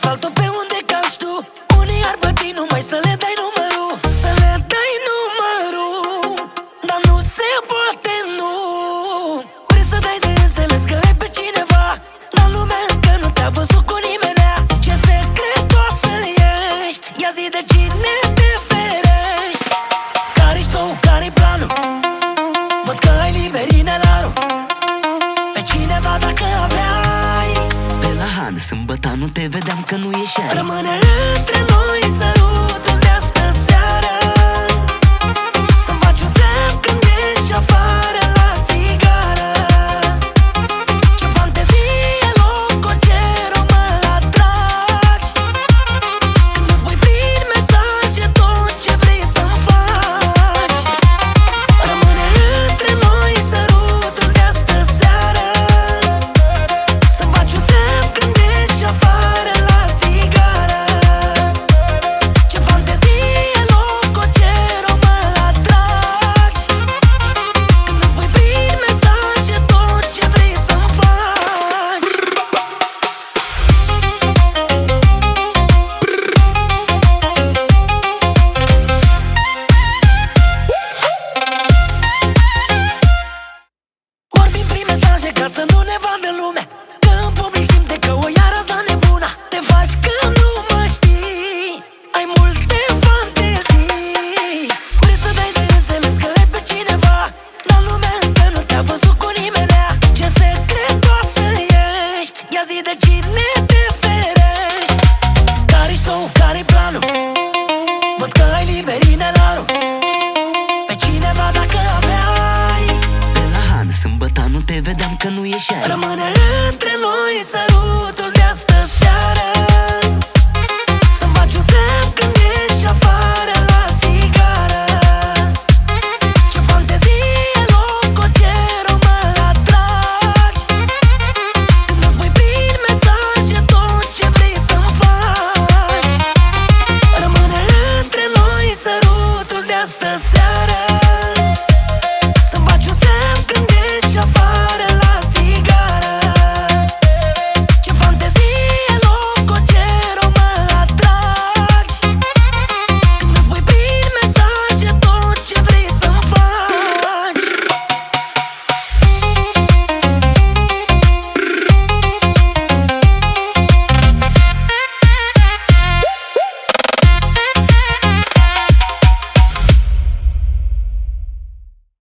asfaltul pe unde cași tu. Unii ar băti numai să le dai numărul, să le dai numărul, dar nu se poate, nu. Vrei să dai de înțeles că ai pe cineva, dar lumea încă nu te-a văzut cu nimenea. Ce secret o să-l ești? Ia zi de cine te ferești. Care-i tu, care-i planul? Văd că ai liber inelarul pe cineva dacă aveai. Pe la Han, sâmbătă nu te vedeam că nu ieșeai. Rămâne între noi sărut.